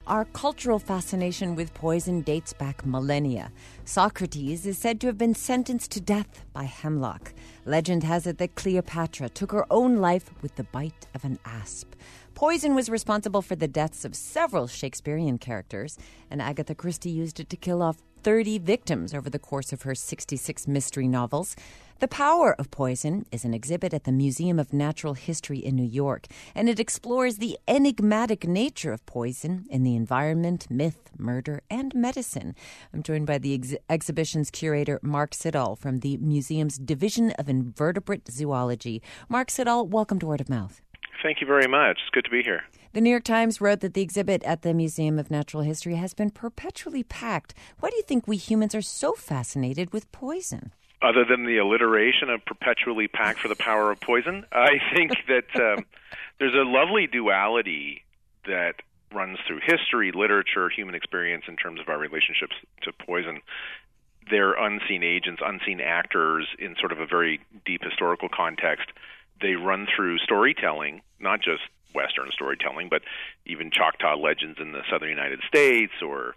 Our cultural fascination with poison dates back millennia. Socrates is said to have been sentenced to death by hemlock. Legend has it that Cleopatra took her own life with the bite of an asp. Poison was responsible for the deaths of several Shakespearean characters, and Agatha Christie used it to kill off 30 victims over the course of her 66 mystery novels. The Power of Poison is an exhibit at the Museum of Natural History in New York, and it explores the enigmatic nature of poison in the environment, myth, murder, and medicine. I'm joined by the exhibition's curator, Mark Siddall, from the museum's Division of Invertebrate Zoology. Mark Siddall, welcome to Word of Mouth. Thank you very much. It's good to be here. The New York Times wrote that the exhibit at the Museum of Natural History has been perpetually packed. Why do you think we humans are so fascinated with poison? Other than the alliteration of perpetually packed for the power of poison, I think that there's a lovely duality that runs through history, literature, human experience in terms of our relationships to poison. They're unseen agents, unseen actors in sort of a very deep historical context. They run through storytelling, not just Western storytelling, but even Choctaw legends in the southern United States or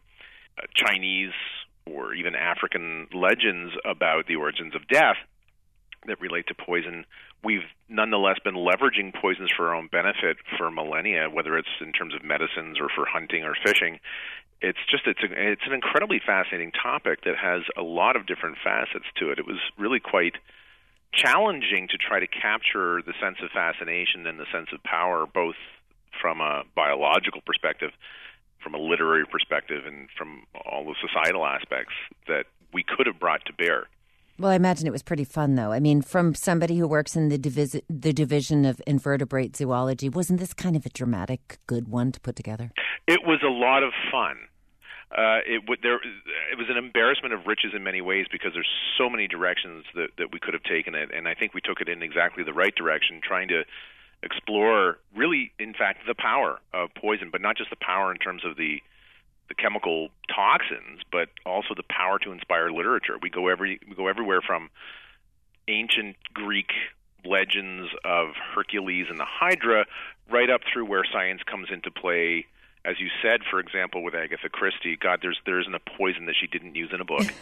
Chinese or even African legends about the origins of death that relate to poison. We've nonetheless been leveraging poisons for our own benefit for millennia, whether it's in terms of medicines or for hunting or fishing. It's an incredibly fascinating topic that has a lot of different facets to it. It was really quite challenging to try to capture the sense of fascination and the sense of power, both from a biological perspective, from a literary perspective, and from all the societal aspects that we could have brought to bear. Well, I imagine it was pretty fun, though. I mean, from somebody who works in the Division of Invertebrate Zoology, wasn't this kind of a dramatic, good one to put together? It was a lot of fun. It was an embarrassment of riches in many ways because there's so many directions that we could have taken it, and I think we took it in exactly the right direction, trying to explore really, in fact, the power of poison, but not just the power in terms of the chemical toxins, but also the power to inspire literature. We go everywhere from ancient Greek legends of Hercules and the Hydra right up through where science comes into play. As you said, for example, with Agatha Christie, God, there isn't a poison that she didn't use in a book.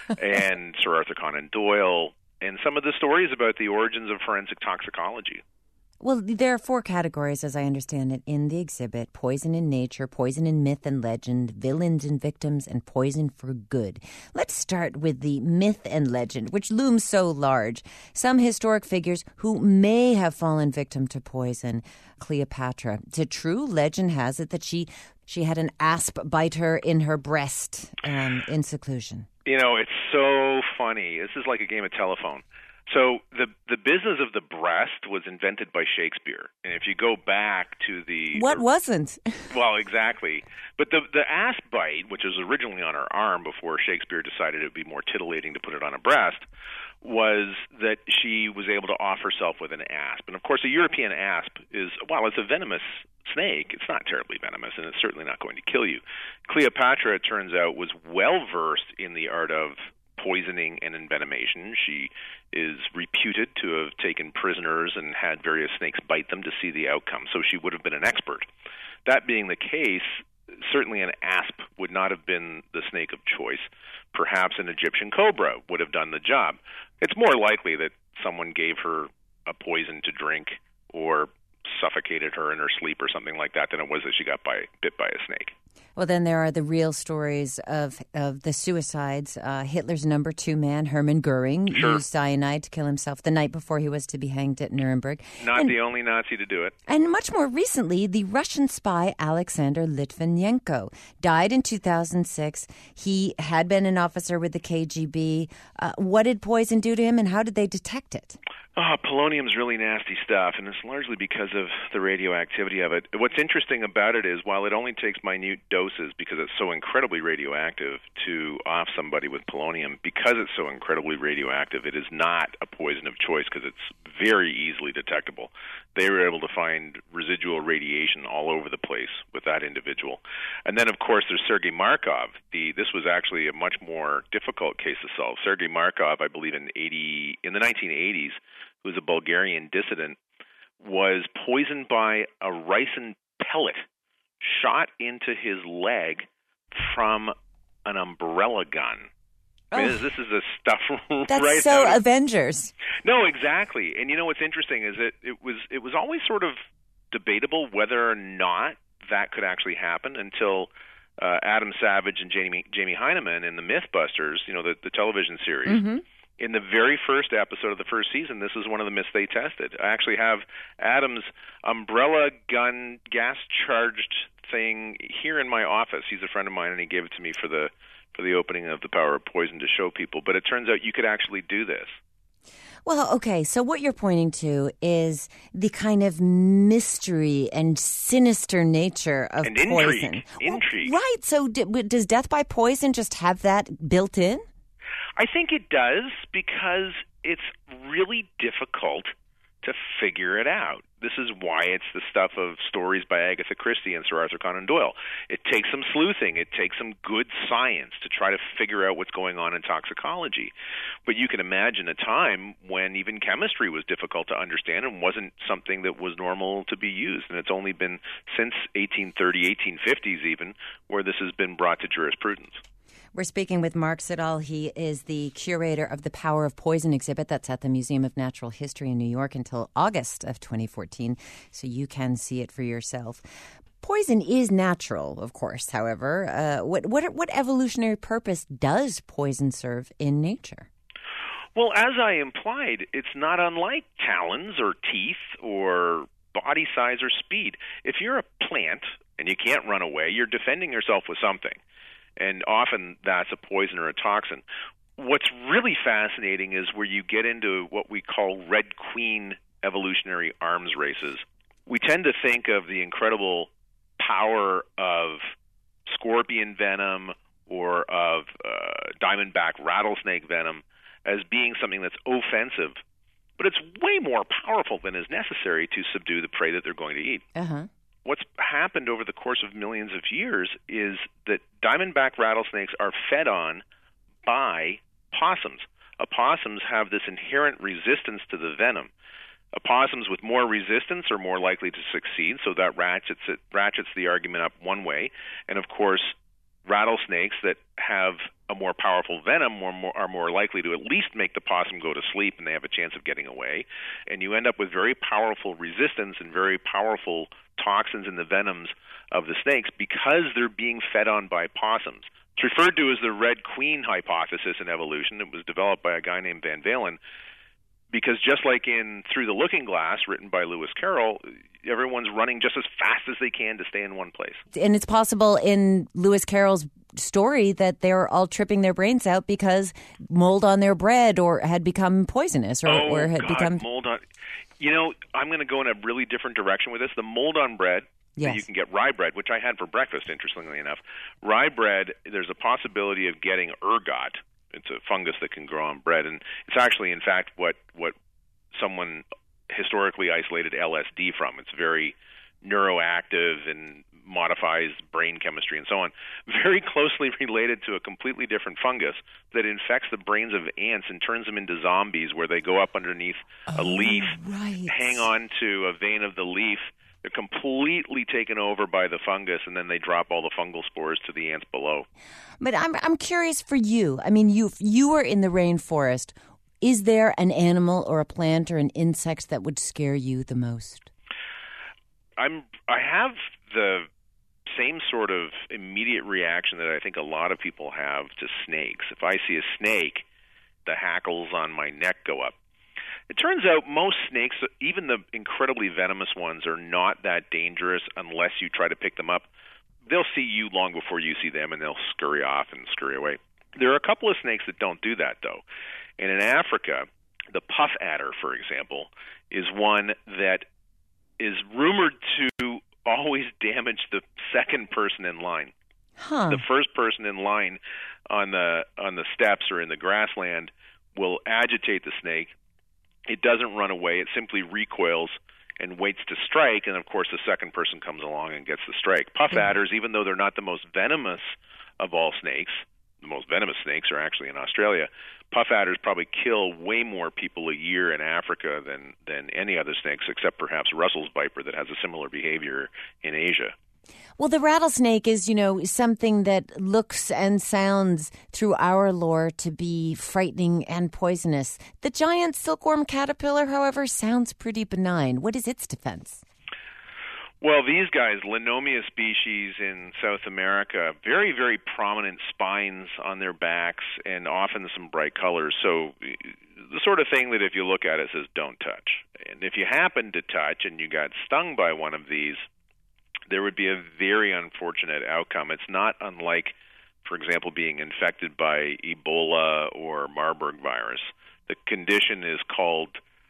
And Sir Arthur Conan Doyle, and some of the stories about the origins of forensic toxicology. Well, there are 4 categories, as I understand it, in the exhibit: poison in nature, poison in myth and legend, villains and victims, and poison for good. Let's start with the myth and legend, which looms so large. Some historic figures who may have fallen victim to poison. Cleopatra. The true legend has it that she had an asp bite her in her breast in seclusion. You know, it's so funny. This is like a game of telephone. So the business of the breast was invented by Shakespeare. And if you go back to the... What wasn't? Well, exactly. But the asp bite, which was originally on her arm before Shakespeare decided it would be more titillating to put it on a breast, was that she was able to off herself with an asp. And of course, a European asp is, while it's a venomous snake, it's not terribly venomous, and it's certainly not going to kill you. Cleopatra, it turns out, was well-versed in the art of poisoning and envenomation. She is reputed to have taken prisoners and had various snakes bite them to see the outcome, so she would have been an expert. That being the case, certainly an asp would not have been the snake of choice. Perhaps an Egyptian cobra would have done the job. It's more likely that someone gave her a poison to drink or suffocated her in her sleep or something like that than it was that she got bit by a snake. Well, then there are the real stories of the suicides. Hitler's number 2 man, Hermann Goering, used cyanide to kill himself the night before he was to be hanged at Nuremberg. Not the only Nazi to do it. And much more recently, the Russian spy Alexander Litvinenko died in 2006. He had been an officer with the KGB. What did poison do to him, and how did they detect it? Polonium's really nasty stuff, and it's largely because of the radioactivity of it. What's interesting about it is, while it only takes minute doses because it's so incredibly radioactive to off somebody with polonium, because it's so incredibly radioactive, it is not a poison of choice because it's very easily detectable. They were able to find residual radiation all over the place with that individual. And then, of course, there's Sergei Markov. This was actually a much more difficult case to solve. Sergei Markov, I believe in the 1980s, who was a Bulgarian dissident, was poisoned by a ricin pellet shot into his leg from an umbrella gun. I mean, this is the stuff That's right so out of Avengers. No, exactly. And what's interesting is that it was always sort of debatable whether or not that could actually happen until Adam Savage and Jamie Hyneman in the MythBusters, the television series. Mm-hmm. In the very first episode of the first season, this is one of the myths they tested. I actually have Adam's umbrella gun gas-charged thing here in my office. He's a friend of mine, and he gave it to me for the opening of The Power of Poison to show people. But it turns out you could actually do this. Well, okay, so what you're pointing to is the kind of mystery and sinister nature of and poison. Intrigue. Right, so does death by poison just have that built in? I think it does, because it's really difficult to figure it out. This is why it's the stuff of stories by Agatha Christie and Sir Arthur Conan Doyle. It takes some sleuthing. It takes some good science to try to figure out what's going on in toxicology. But you can imagine a time when even chemistry was difficult to understand and wasn't something that was normal to be used. And it's only been since 1830, 1850s even, where this has been brought to jurisprudence. We're speaking with Mark Siddall. He is the curator of the Power of Poison exhibit that's at the Museum of Natural History in New York until August of 2014, so you can see it for yourself. Poison is natural, of course, however. What evolutionary purpose does poison serve in nature? Well, as I implied, it's not unlike talons or teeth or body size or speed. If you're a plant and you can't run away, you're defending yourself with something. And often that's a poison or a toxin. What's really fascinating is where you get into what we call Red Queen evolutionary arms races. We tend to think of the incredible power of scorpion venom or of diamondback rattlesnake venom as being something that's offensive. But it's way more powerful than is necessary to subdue the prey that they're going to eat. Uh-huh. What's happened over the course of millions of years is that diamondback rattlesnakes are fed on by possums. Opossums have this inherent resistance to the venom. Opossums with more resistance are more likely to succeed, so that ratchets the argument up one way. And of course, rattlesnakes that have a more powerful venom are more likely to at least make the possum go to sleep, and they have a chance of getting away. And you end up with very powerful resistance and very powerful toxins in the venoms of the snakes because they're being fed on by possums. It's referred to as the Red Queen hypothesis in evolution. It was developed by a guy named Van Valen, because just like in Through the Looking Glass, written by Lewis Carroll, everyone's running just as fast as they can to stay in one place. And it's possible in Lewis Carroll's story that they're all tripping their brains out because mold on their bread or had become poisonous or had become mold on. I'm going to go in a really different direction with this. The mold on bread. Yes. You can get rye bread, which I had for breakfast, interestingly enough. Rye bread, there's a possibility of getting ergot. It's a fungus that can grow on bread, and it's actually, in fact, what someone historically isolated LSD from. It's very neuroactive and modifies brain chemistry and so on. Very closely related to a completely different fungus that infects the brains of ants and turns them into zombies, where they go up underneath a leaf, right. hang on to a vein of the leaf. They're completely taken over by the fungus, and then they drop all the fungal spores to the ants below. But I'm curious for you. I mean, you were in the rainforest. Is there an animal or a plant or an insect that would scare you the most? I have the same sort of immediate reaction that I think a lot of people have to snakes. If I see a snake, the hackles on my neck go up. It turns out most snakes, even the incredibly venomous ones, are not that dangerous unless you try to pick them up. They'll see you long before you see them, and they'll scurry off and scurry away. There are a couple of snakes that don't do that, though. And in Africa, the puff adder, for example, is one that is rumored to always damage the second person in line. Huh. The first person in line on the steps or in the grassland will agitate the snake. It doesn't run away. It simply recoils and waits to strike, and of course the second person comes along and gets the strike. Puff adders, even though they're not the most venomous of all snakes, the most venomous snakes are actually in Australia, puff adders probably kill way more people a year in Africa than any other snakes, except perhaps Russell's viper that has a similar behavior in Asia. Well, the rattlesnake is, something that looks and sounds through our lore to be frightening and poisonous. The giant silkworm caterpillar, however, sounds pretty benign. What is its defense? Well, these guys, Lenomia species in South America, very, very prominent spines on their backs and often some bright colors. So the sort of thing that if you look at it says don't touch. And if you happen to touch and you got stung by one of these, there would be a very unfortunate outcome. It's not unlike, for example, being infected by Ebola or Marburg virus. The condition is called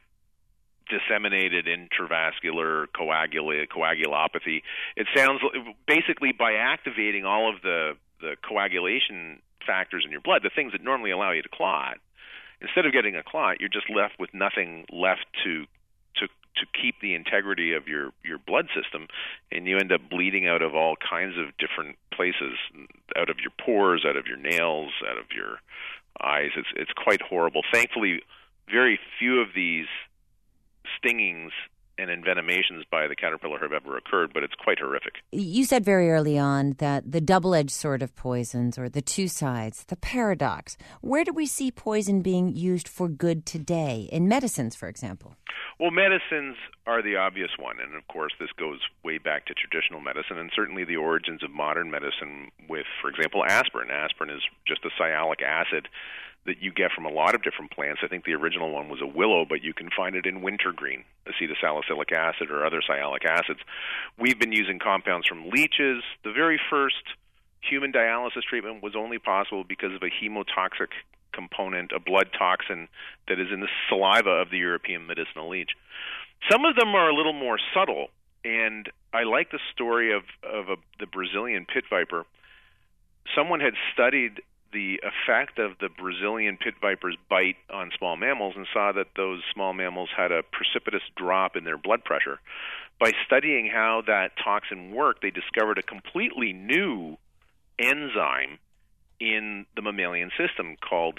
disseminated intravascular coagulopathy. It sounds basically by activating all of the coagulation factors in your blood, the things that normally allow you to clot. Instead of getting a clot, you're just left with nothing left to keep the integrity of your blood system, and you end up bleeding out of all kinds of different places, out of your pores, out of your nails, out of your eyes. It's quite horrible. Thankfully, very few of these stingings and envenomations by the caterpillar have ever occurred, but it's quite horrific. You said very early on that the double-edged sword of poisons, or the two sides, the paradox. Where do we see poison being used for good today, in medicines, for example? Well, medicines are the obvious one, and of course this goes way back to traditional medicine, and certainly the origins of modern medicine with, for example, aspirin. Aspirin is just a sialic acid that you get from a lot of different plants. I think the original one was a willow, but you can find it in wintergreen, acetylsalicylic acid or other sialic acids. We've been using compounds from leeches. The very first human dialysis treatment was only possible because of a hemotoxic component, a blood toxin that is in the saliva of the European medicinal leech. Some of them are a little more subtle, and I like the story of the Brazilian pit viper. Someone had studied the effect of the Brazilian pit viper's bite on small mammals and saw that those small mammals had a precipitous drop in their blood pressure. By studying how that toxin worked, they discovered a completely new enzyme in the mammalian system called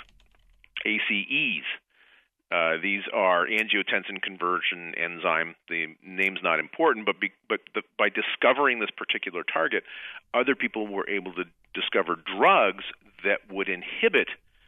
ACEs. These are angiotensin conversion enzyme. The name's not important, but by discovering this particular target, other people were able to discover drugs that would inhibit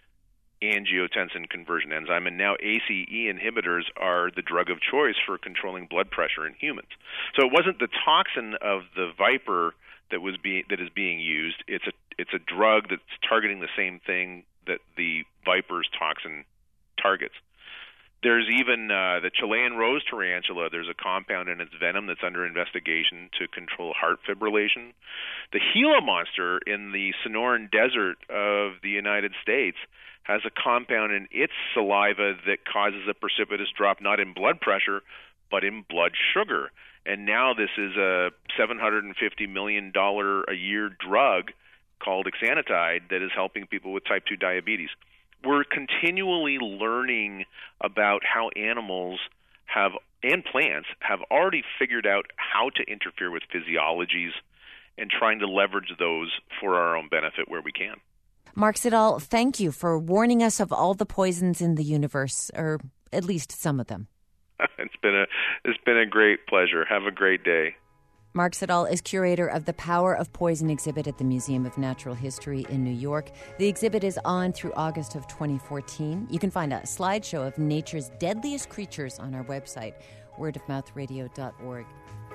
angiotensin conversion enzyme, and now ACE inhibitors are the drug of choice for controlling blood pressure in humans. So it wasn't the toxin of the viper that is being used. It's a drug that's targeting the same thing that the viper's toxin targets. There's even the Chilean rose tarantula. There's a compound in its venom that's under investigation to control heart fibrillation. The Gila monster in the Sonoran Desert of the United States has a compound in its saliva that causes a precipitous drop not in blood pressure, but in blood sugar. And now this is a $750 million a year drug called exenatide that is helping people with type 2 diabetes. We're continually learning about how animals and plants have already figured out how to interfere with physiologies and trying to leverage those for our own benefit where we can. Mark Siddall, thank you for warning us of all the poisons in the universe, or at least some of them. It's been a great pleasure. Have a great day. Mark Siddall is curator of the Power of Poison exhibit at the Museum of Natural History in New York. The exhibit is on through August of 2014. You can find a slideshow of nature's deadliest creatures on our website, wordofmouthradio.org.